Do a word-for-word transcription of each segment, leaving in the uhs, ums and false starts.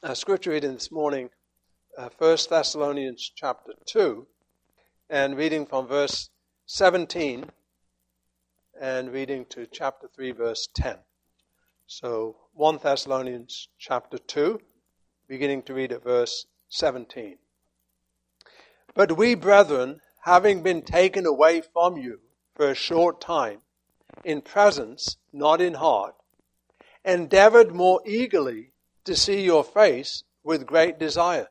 Our scripture reading this morning, uh, First Thessalonians chapter two, and reading from verse seventeen, and reading to chapter three, verse ten. So, First Thessalonians chapter two, beginning to read at verse seventeen. But we, brethren, having been taken away from you for a short time, in presence, not in heart, endeavored more eagerly to see your face with great desire.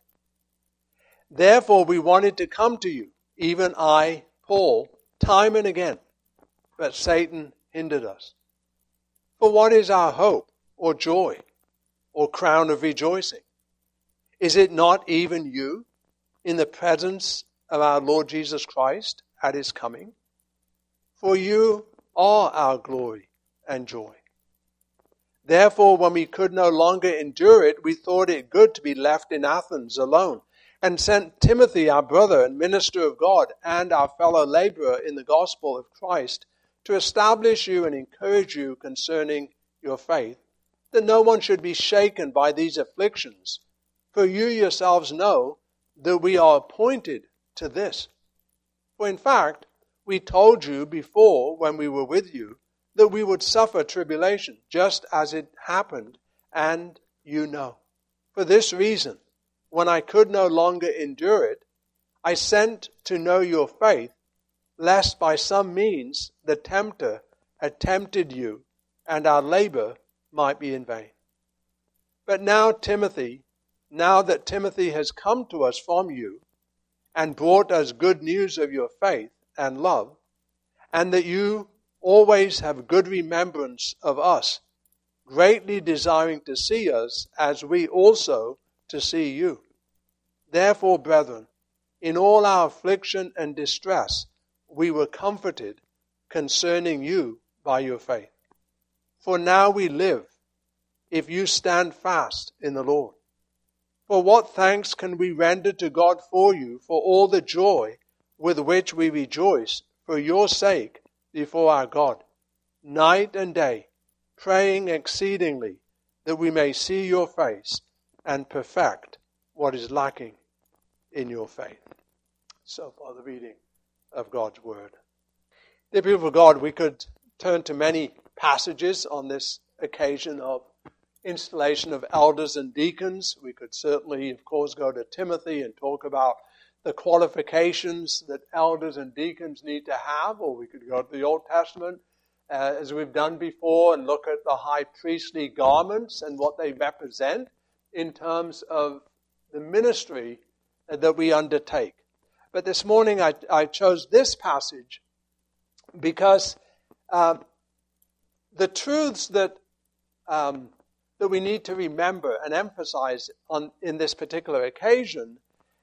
Therefore we wanted to come to you, even I, Paul, time and again, but Satan hindered us. For what is our hope, or joy, or crown of rejoicing? Is it not even you, in the presence of our Lord Jesus Christ at his coming? For you are our glory and joy. Therefore, when we could no longer endure it, we thought it good to be left in Athens alone, and sent Timothy, our brother and minister of God, and our fellow laborer in the gospel of Christ, to establish you and encourage you concerning your faith, that no one should be shaken by these afflictions. For you yourselves know that we are appointed to this. For in fact, we told you before when we were with you, that we would suffer tribulation, just as it happened, and you know. For this reason, when I could no longer endure it, I sent to know your faith, lest by some means the tempter had tempted you, and our labor might be in vain. But now Timothy, now that Timothy has come to us from you, and brought us good news of your faith and love, and that you always have good remembrance of us, greatly desiring to see us as we also to see you. Therefore, brethren, in all our affliction and distress, we were comforted concerning you by your faith. For now we live, if you stand fast in the Lord. For what thanks can we render to God for you, for all the joy with which we rejoice for your sake before our God, night and day, praying exceedingly that we may see your face and perfect what is lacking in your faith. So far, the reading of God's Word. Dear people of God, we could turn to many passages on this occasion of installation of elders and deacons. We could certainly, of course, go to Timothy and talk about the qualifications that elders and deacons need to have, or we could go to the Old Testament, uh, as we've done before, and look at the high priestly garments and what they represent in terms of the ministry that we undertake. But this morning I, I chose this passage because uh, the truths that um, that we need to remember and emphasize on in this particular occasion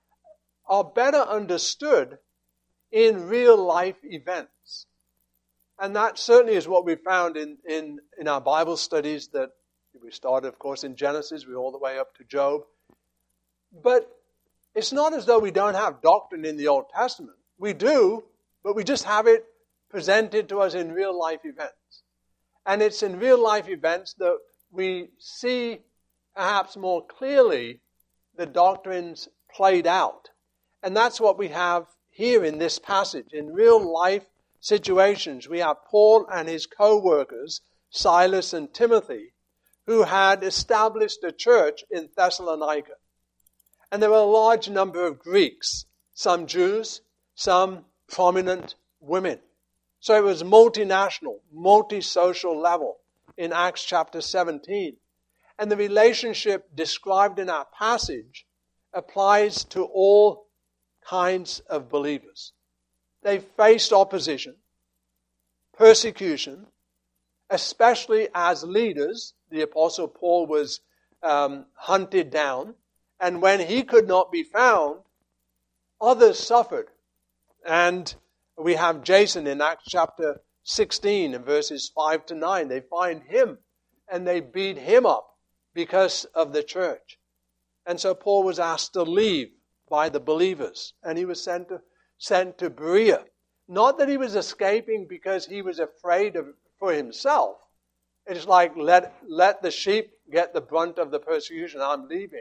are better understood in real life events. And that certainly is what we found in, in, in our Bible studies that we started, of course, in Genesis, we're all the way up to Job. But it's not as though we don't have doctrine in the Old Testament. We do, but we just have it presented to us in real life events. And it's in real life events that we see perhaps more clearly the doctrines played out. And that's what we have here in this passage. In real life situations, we have Paul and his co-workers, Silas and Timothy, who had established a church in Thessalonica. And there were a large number of Greeks, some Jews, some prominent women. So it was multinational, multi-social level in Acts chapter seventeen. And the relationship described in our passage applies to all kinds of believers. They faced opposition, persecution, especially as leaders. The Apostle Paul was um, hunted down, and when he could not be found, others suffered. And we have Jason in Acts chapter sixteen and verses five to nine. They find him and they beat him up because of the church. And so Paul was asked to leave by the believers, and he was sent to, sent to Berea. Not that he was escaping because he was afraid of for himself. It's like, let, let the sheep get the brunt of the persecution, I'm leaving.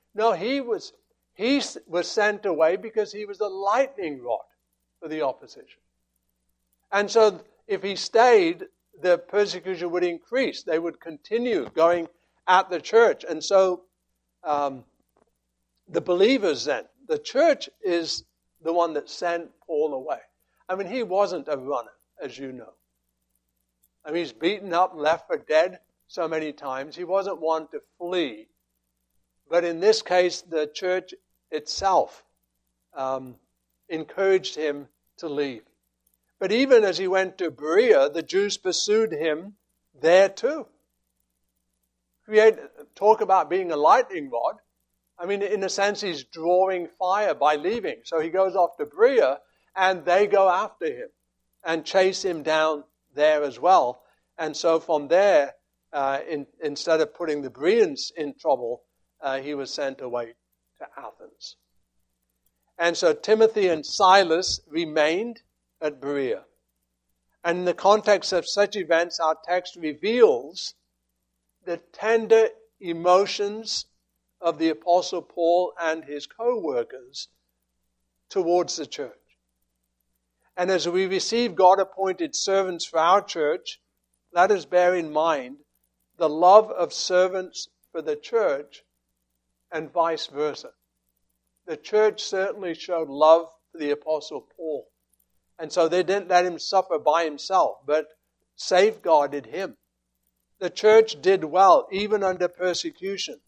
No, he was, he was sent away because he was a lightning rod for the opposition. And so if he stayed, the persecution would increase. They would continue going at the church. And so um, the believers then, the church is the one that sent Paul away. I mean, he wasn't a runner, as you know. I mean, he's beaten up, left for dead so many times. He wasn't one to flee. But in this case, the church itself um, encouraged him to leave. But even as he went to Berea, the Jews pursued him there too. Create, talk about being a lightning rod. I mean, in a sense, he's drawing fire by leaving. So he goes off to Berea, and they go after him and chase him down there as well. And so from there, uh, in, instead of putting the Bereans in trouble, uh, he was sent away to Athens. And so Timothy and Silas remained at Berea. And in the context of such events, our text reveals the tender emotions of the Apostle Paul and his co-workers towards the church. And as we receive God-appointed servants for our church, let us bear in mind the love of servants for the church and vice versa. The church certainly showed love for the Apostle Paul. And so they didn't let him suffer by himself, but safeguarded him. The church did well, even under persecution.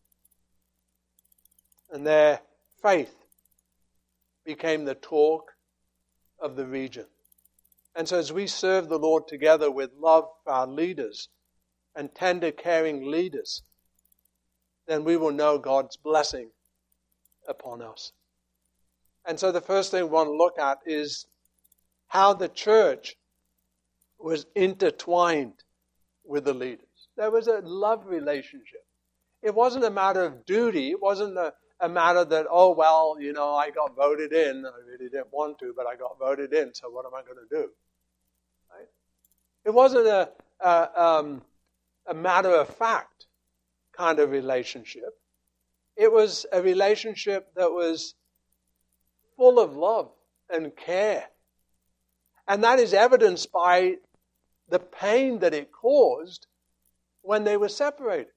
And their faith became the talk of the region. And so as we serve the Lord together with love for our leaders and tender, caring leaders, then we will know God's blessing upon us. And so the first thing we want to look at is how the church was intertwined with the leaders. There was a love relationship. It wasn't a matter of duty. It wasn't a, a matter that, oh, well, you know, I got voted in. I really didn't want to, but I got voted in, so what am I going to do? Right? It wasn't a, a, um, a matter of fact kind of relationship. It was a relationship that was full of love and care. And that is evidenced by the pain that it caused when they were separated.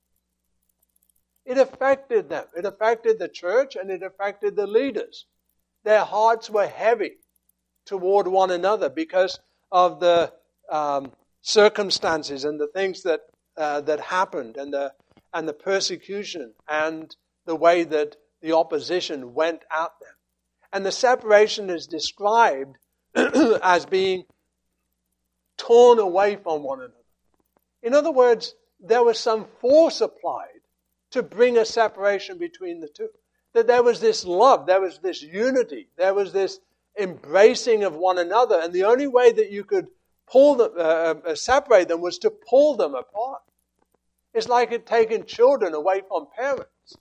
It affected them. It affected the church and it affected the leaders. Their hearts were heavy toward one another because of the um, circumstances and the things that uh, that happened and the and the persecution and the way that the opposition went at them. And the separation is described as being torn away from one another. In other words, there was some force applied to bring a separation between the two. That there was this love, there was this unity, there was this embracing of one another, and the only way that you could pull them, uh, uh, separate them was to pull them apart. It's like it taking children away from parents.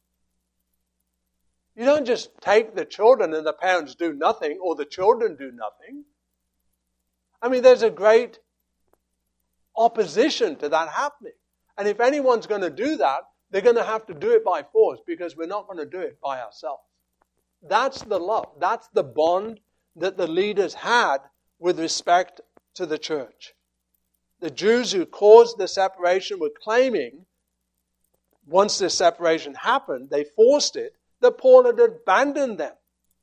You don't just take the children and the parents do nothing, or the children do nothing. I mean, there's a great opposition to that happening. And if anyone's going to do that, they're going to have to do it by force, because we're not going to do it by ourselves. That's the love. That's the bond that the leaders had with respect to the church. The Jews who caused the separation were claiming, once this separation happened, they forced it, that Paul had abandoned them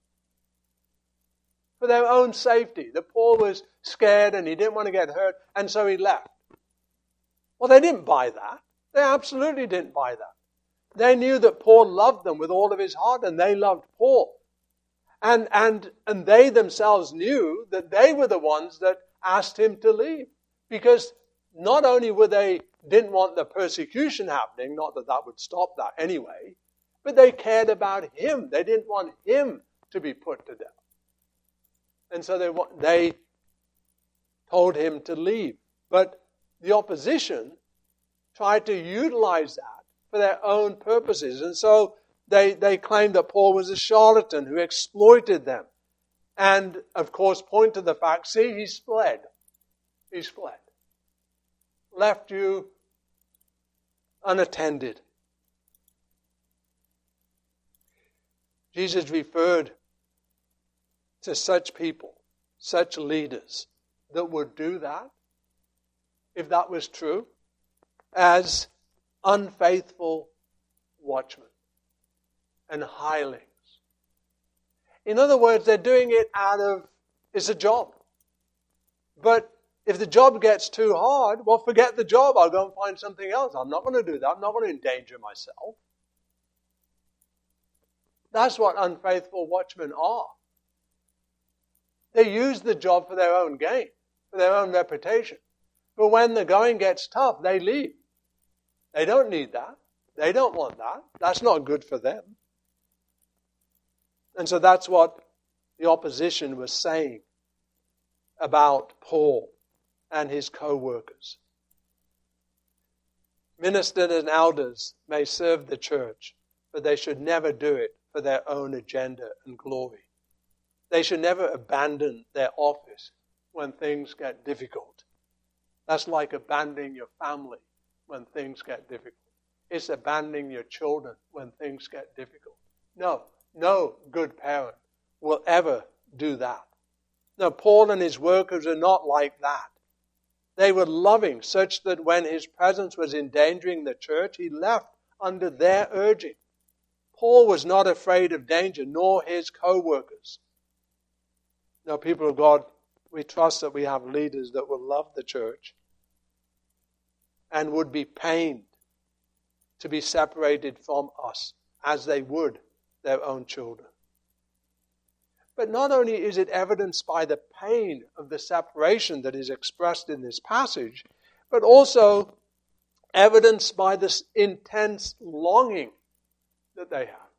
for their own safety. That Paul was scared and he didn't want to get hurt, and so he left. Well, they didn't buy that. They absolutely didn't buy that. They knew that Paul loved them with all of his heart, and they loved Paul. And, and, and they themselves knew that they were the ones that asked him to leave. Because not only were they didn't want the persecution happening, not that that would stop that anyway, but they cared about him. They didn't want him to be put to death. And so they they told him to leave. But the opposition tried to utilize that for their own purposes. And so they, they claimed that Paul was a charlatan who exploited them. And, of course, point to the fact, see, he's fled. He's fled. Left you unattended. Jesus referred to such people, such leaders that would do that, if that was true, as unfaithful watchmen and hirelings. In other words, they're doing it out of, it's a job. But if the job gets too hard, well, forget the job. I'll go and find something else. I'm not going to do that. I'm not going to endanger myself. That's what unfaithful watchmen are. They use the job for their own gain, for their own reputation. But when the going gets tough, they leave. They don't need that. They don't want that. That's not good for them. And so that's what the opposition was saying about Paul and his co-workers. Ministers and elders may serve the church, but they should never do it for their own agenda and glory. They should never abandon their office when things get difficult. That's like abandoning your family when things get difficult. It's abandoning your children when things get difficult. No, no good parent will ever do that. No, Paul and his workers are not like that. They were loving, such that when his presence was endangering the church, he left under their urging. Paul was not afraid of danger, nor his co-workers. Now, people of God, we trust that we have leaders that will love the church and would be pained to be separated from us as they would their own children. But not only is it evidenced by the pain of the separation that is expressed in this passage, but also evidenced by this intense longing that they have.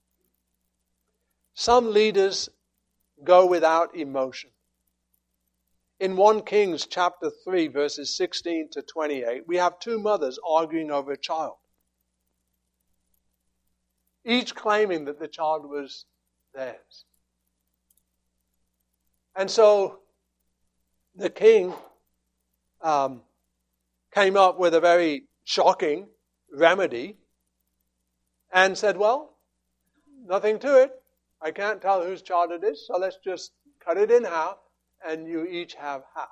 Some leaders go without emotion. In First Kings chapter three, verses sixteen to twenty-eight, we have two mothers arguing over a child, each claiming that the child was theirs. And so the king um, came up with a very shocking remedy and said, well, nothing to it. I can't tell whose child it is, so let's just cut it in half and you each have half.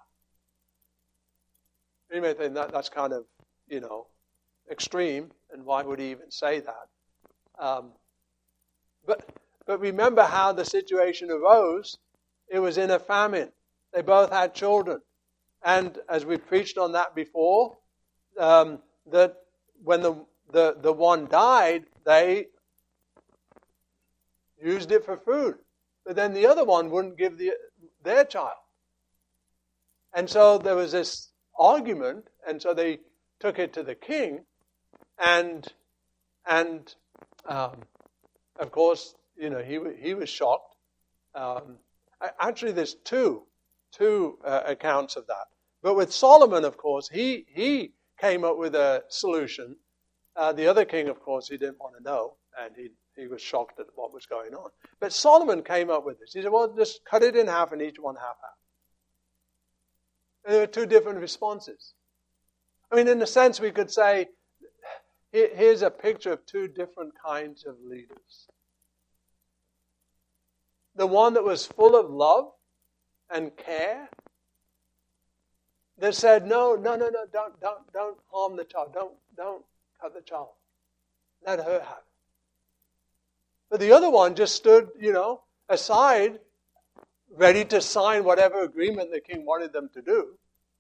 You may think that that's kind of, you know, extreme, and why would he even say that? Um, but but remember how the situation arose. It was in a famine. They both had children. And as we preached on that before, um, that when the, the, the one died, they used it for food. But then the other one wouldn't give the, their child. And so there was this argument, and so they took it to the king, and and um, of course, you know, he he was shocked. Um, actually, there's two two uh, accounts of that. But with Solomon, of course, he he came up with a solution. Uh, the other king, of course, he didn't want to know, and he he was shocked at what was going on. But Solomon came up with this. He said, "Well, just cut it in half, and each one half half." And there were two different responses. I mean, in a sense, we could say, here's a picture of two different kinds of leaders. The one that was full of love and care, that said, no, no, no, no, don't, don't, don't harm the child. Don't, don't cut the child. Let her have it. But the other one just stood, you know, aside, ready to sign whatever agreement the king wanted them to do,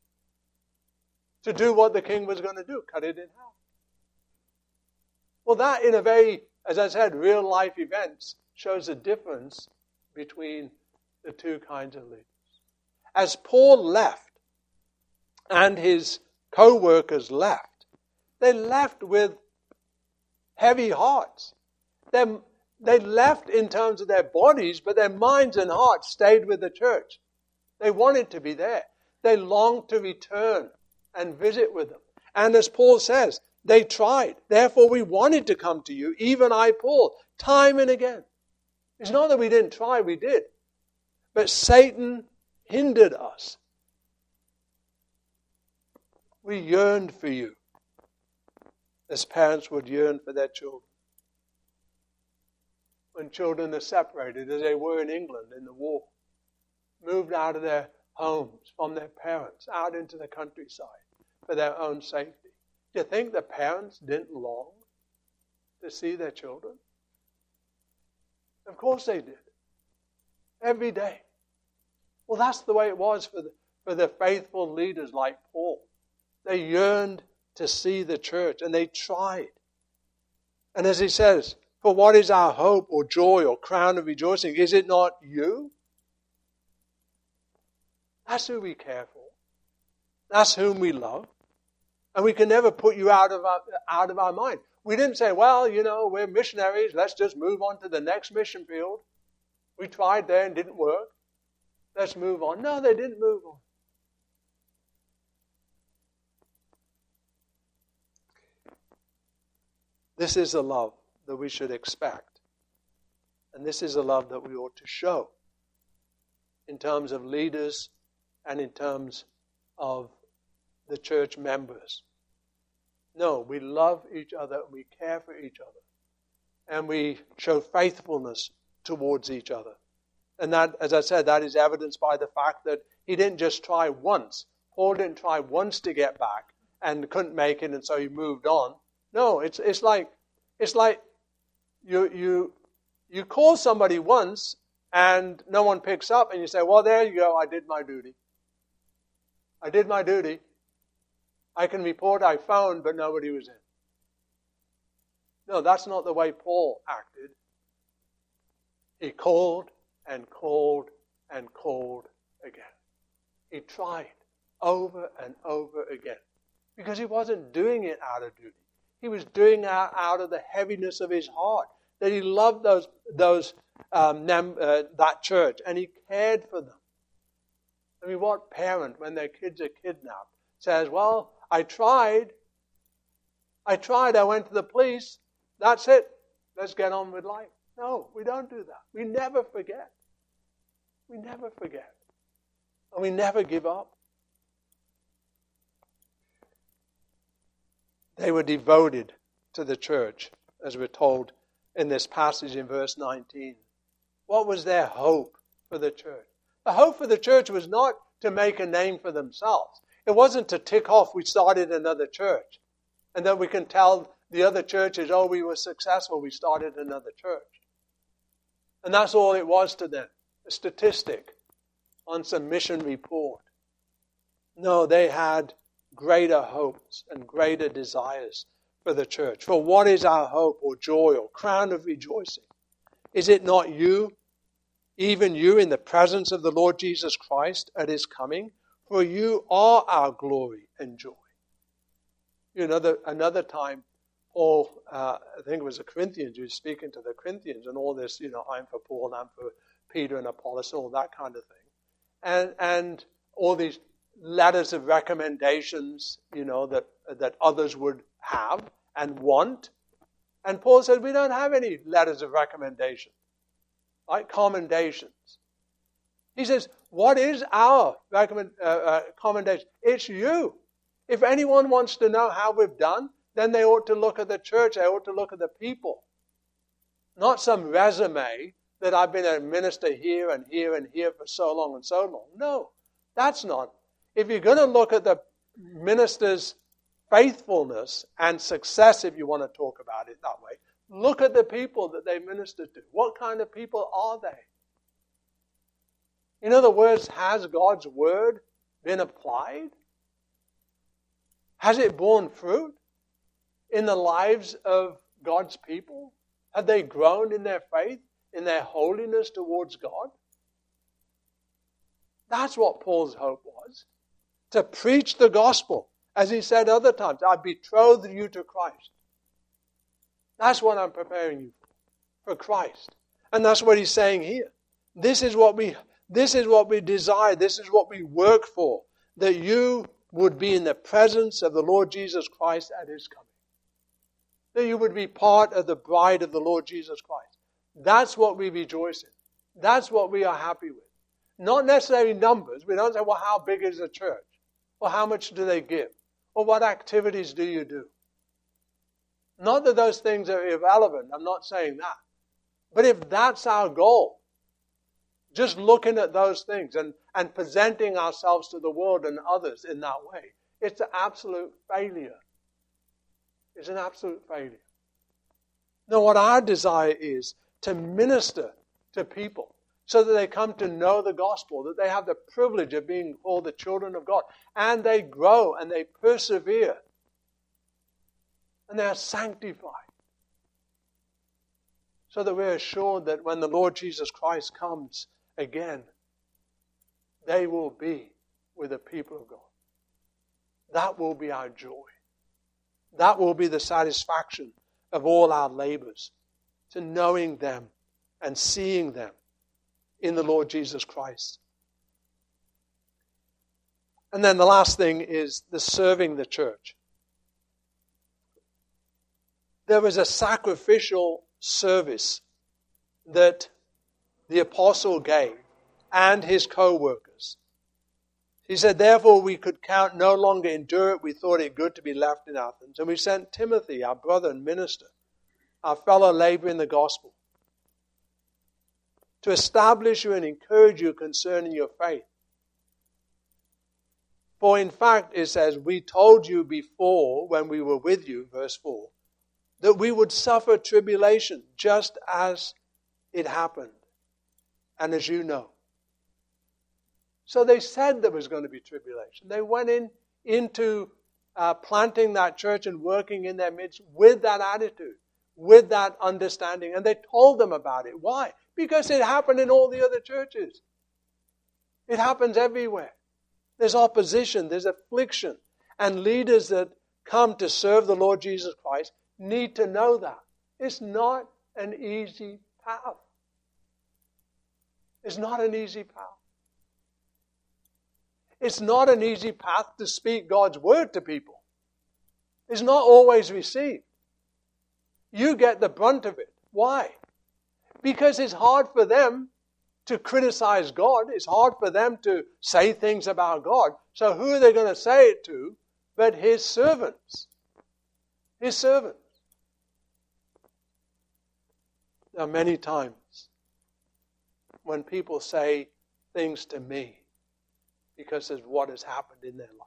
to do what the king was going to do, cut it in half. Well, that in a very, as I said, real life events shows a difference between the two kinds of leaders. As Paul left and his co-workers left, they left with heavy hearts. They They left in terms of their bodies, but their minds and hearts stayed with the church. They wanted to be there. They longed to return and visit with them. And as Paul says, they tried. Therefore we wanted to come to you, even I, Paul, time and again. It's not that we didn't try, we did. But Satan hindered us. We yearned for you, as parents would yearn for their children. when children are separated, as they were in England in the war, moved out of their homes from their parents, out into the countryside for their own safety. Do you think the parents didn't long to see their children? Of course they did. Every day. Well, that's the way it was for the, for the faithful leaders like Paul. They yearned to see the church, and they tried. And as he says, for what is our hope or joy or crown of rejoicing? Is it not you? That's who we care for. That's whom we love. And we can never put you out of our, out of our mind. We didn't say, well, you know, we're missionaries. Let's just move on to the next mission field. We tried there and didn't work. Let's move on. No, they didn't move on. This is the love that we should expect. And this is the love that we ought to show in terms of leaders and in terms of the church members. No, we love each other, we care for each other, and we show faithfulness towards each other. And that, as I said, that is evidenced by the fact that he didn't just try once. Paul didn't try once to get back and couldn't make it, and so he moved on. No, it's it's like it's like you you you call somebody once and no one picks up, and you say, well, there you go, I did my duty. I did my duty. I can report I phoned, but nobody was in. No, that's not the way Paul acted. He called and called and called again. He tried over and over again because he wasn't doing it out of duty. He was doing it out of the heaviness of his heart, that he loved those those um, uh, that church and he cared for them. I mean, what parent, when their kids are kidnapped, says, well, I tried. I tried. I went to the police. That's it. Let's get on with life. No, we don't do that. We never forget. We never forget. And we never give up. They were devoted to the church, as we're told in this passage in verse nineteen. What was their hope for the church? The hope for the church was not to make a name for themselves. It wasn't to tick off we started another church and that we can tell the other churches, oh, we were successful, we started another church. And that's all it was to them, a statistic on some mission report. No, they had greater hopes and greater desires for the church. For what is our hope or joy or crown of rejoicing? Is it not you, even you in the presence of the Lord Jesus Christ at his coming? For you are our glory and joy. You know, another, another time, Paul, uh, I think it was the Corinthians, he was speaking to the Corinthians and all this, you know, I'm for Paul, I'm for Peter and Apollos, all that kind of thing. And and all these letters of recommendations, you know, that that others would have and want. And Paul said, we don't have any letters of recommendation, like commendations. He says, what is our recommend, uh, uh, commendation? It's you. If anyone wants to know how we've done, then they ought to look at the church, they ought to look at the people. Not some resume that I've been a minister here and here and here for so long and so long. No, that's not. If you're going to look at the minister's faithfulness and success, if you want to talk about it that way, look at the people that they minister to. What kind of people are they? In other words, has God's word been applied? Has it borne fruit in the lives of God's people? Have they grown in their faith, in their holiness towards God? That's what Paul's hope was. To preach the gospel. As he said other times, I betrothed you to Christ. That's what I'm preparing you for, for Christ. And that's what he's saying here. This is what we This is what we desire. This is what we work for. That you would be in the presence of the Lord Jesus Christ at his coming. That you would be part of the bride of the Lord Jesus Christ. That's what we rejoice in. That's what we are happy with. Not necessarily numbers. We don't say, well, how big is the church? Or how much do they give? Or what activities do you do? Not that those things are irrelevant. I'm not saying that. But if that's our goal, just looking at those things and, and presenting ourselves to the world and others in that way, it's an absolute failure. It's an absolute failure. Now, what our desire is to minister to people so that they come to know the gospel, that they have the privilege of being called the children of God, and they grow and they persevere and they are sanctified, so that we're assured that when the Lord Jesus Christ comes again, they will be with the people of God. That will be our joy. That will be the satisfaction of all our labors, to knowing them and seeing them in the Lord Jesus Christ. And then the last thing is the serving the church. There was a sacrificial service that the apostle gave and his co-workers. He said, therefore we could count no longer endure it. We thought it good to be left in Athens. And we sent Timothy, our brother and minister, our fellow laborer in the gospel, to establish you and encourage you concerning your faith. For in fact, it says, we told you before when we were with you, verse four, that we would suffer tribulation just as it happened, and as you know. So they said there was going to be tribulation. They went in into uh, planting that church and working in their midst with that attitude, with that understanding. And they told them about it. Why? Because it happened in all the other churches. It happens everywhere. There's opposition, there's affliction. And leaders that come to serve the Lord Jesus Christ need to know that. It's not an easy path. It's not an easy path. It's not an easy path to speak God's word to people. It's not always received. You get the brunt of it. Why? Because it's hard for them to criticize God. It's hard for them to say things about God. So who are they going to say it to but His servants? His servants. There are many times when people say things to me because of what has happened in their life.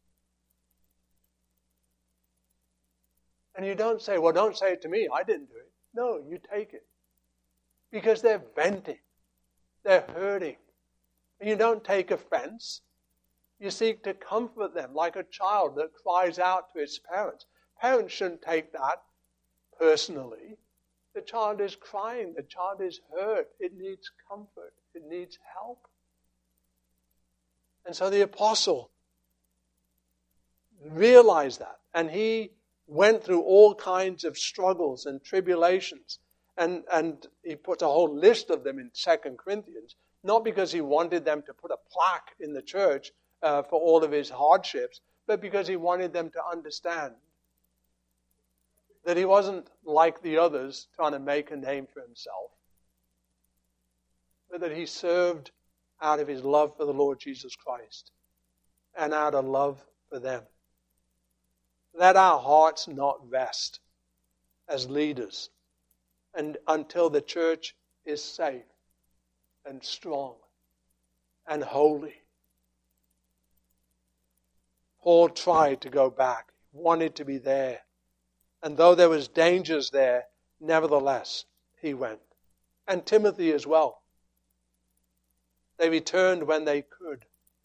And you don't say, well, don't say it to me. I didn't do it. No, you take it. Because they're venting. They're hurting. And you don't take offense. You seek to comfort them like a child that cries out to its parents. Parents shouldn't take that personally. The child is crying. The child is hurt. It needs comfort. It needs help. And so the apostle realized that. And he went through all kinds of struggles and tribulations. And, and he puts a whole list of them in Second Corinthians. Not because he wanted them to put a plaque in the church uh, for all of his hardships, but because he wanted them to understand that he wasn't like the others trying to make a name for himself, but that he served out of his love for the Lord Jesus Christ and out of love for them. Let our hearts not rest as leaders and until the church is safe and strong and holy. Paul tried to go back, wanted to be there. And though there was dangers there, nevertheless, he went. And Timothy as well. They returned when they could.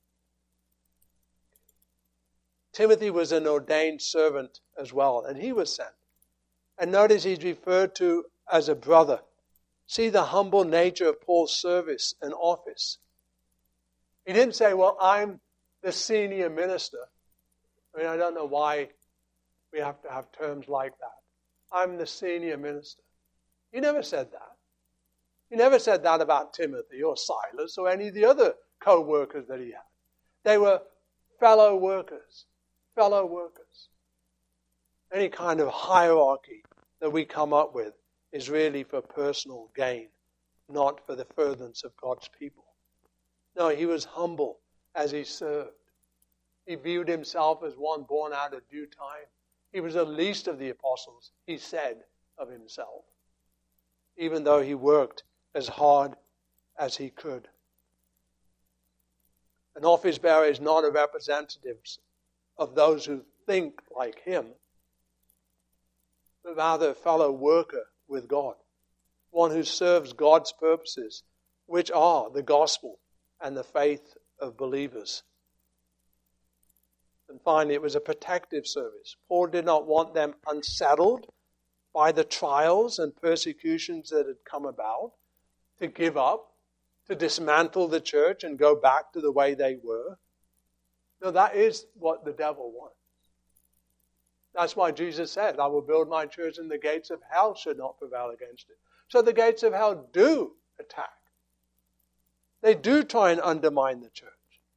Timothy was an ordained servant as well, and he was sent. And notice he's referred to as a brother. See the humble nature of Paul's service and office. He didn't say, well, I'm the senior minister. I mean, I don't know why we have to have terms like that. I'm the senior minister. He never said that. He never said that about Timothy or Silas or any of the other co-workers that he had. They were fellow workers. Fellow workers. Any kind of hierarchy that we come up with is really for personal gain, not for the furtherance of God's people. No, he was humble as he served. He viewed himself as one born out of due time. He was the least of the apostles, he said of himself. even though he worked as hard as he could. An office bearer is not a representative of those who think like him, but rather a fellow worker with God, one who serves God's purposes, which are the gospel and the faith of believers. And finally, it was a protective service. Paul did not want them unsettled by the trials and persecutions that had come about, to give up, to dismantle the church and go back to the way they were. No, that is what the devil wants. That's why Jesus said, I will build my church and the gates of hell should not prevail against it. So the gates of hell do attack. They do try and undermine the church.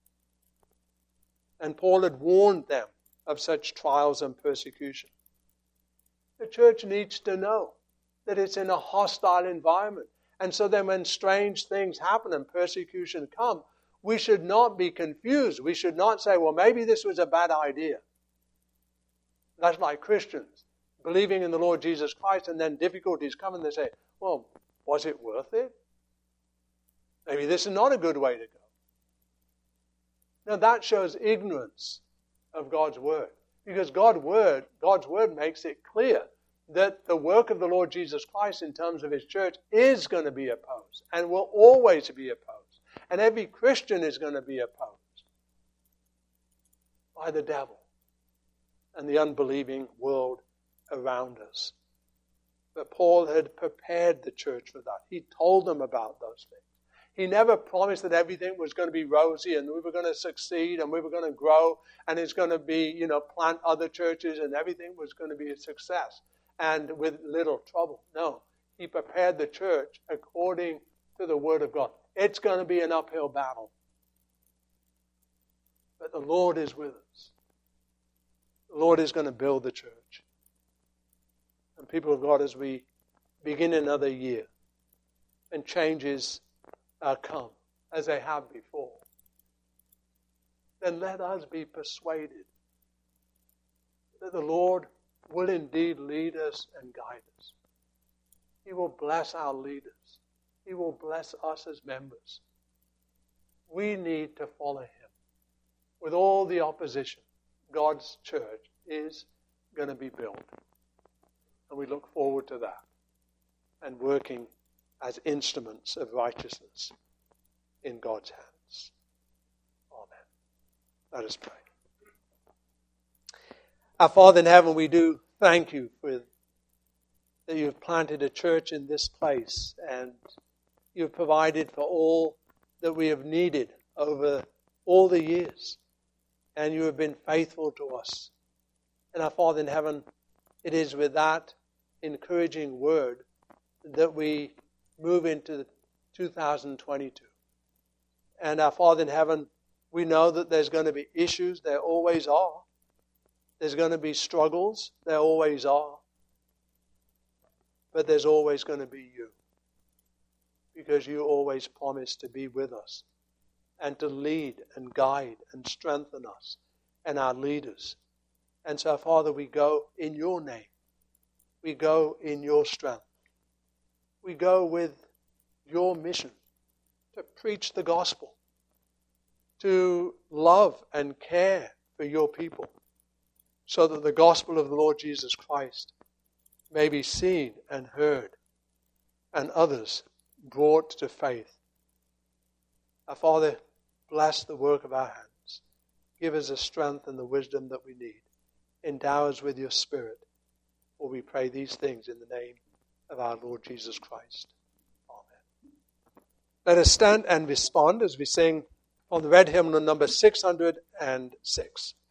And Paul had warned them of such trials and persecution. The church needs to know that it's in a hostile environment. And so then when strange things happen and persecution come, we should not be confused. We should not say, well, maybe this was a bad idea. That's like Christians believing in the Lord Jesus Christ, and then difficulties come and they say, well, was it worth it? Maybe this is not a good way to go. Now that shows ignorance of God's word. Because God's word, God's word makes it clear that the work of the Lord Jesus Christ in terms of his church is going to be opposed and will always be opposed. And every Christian is going to be opposed by the devil and the unbelieving world around us. But Paul had prepared the church for that. He told them about those things. He never promised that everything was going to be rosy and we were going to succeed and we were going to grow and it's going to be, you know, plant other churches and everything was going to be a success and with little trouble. No, he prepared the church according to the Word of God. It's going to be an uphill battle. But the Lord is with us. The Lord is going to build the church. And people of God, as we begin another year and changes uh, come as they have before, then let us be persuaded that the Lord will indeed lead us and guide us. He will bless our leaders. He will bless us as members. We need to follow him. With all the opposition, God's church is going to be built. And we look forward to that and working as instruments of righteousness in God's hands. Amen. Let us pray. Our Father in heaven, we do thank you for that you have planted a church in this place and you have provided for all that we have needed over all the years. And you have been faithful to us. And our Father in heaven, it is with that encouraging word that we move into two thousand twenty-two. And our Father in heaven, we know that there's going to be issues. There always are. There's going to be struggles. There always are. But there's always going to be you. Because you always promise to be with us and to lead and guide and strengthen us and our leaders. And so, Father, we go in your name. We go in your strength. We go with your mission to preach the gospel, to love and care for your people, so that the gospel of the Lord Jesus Christ may be seen and heard, and others brought to faith. Our Father, bless the work of our hands. Give us the strength and the wisdom that we need. Endow us with your Spirit. For we pray these things in the name of our Lord Jesus Christ. Amen. Let us stand and respond as we sing on the red hymnal number six hundred six.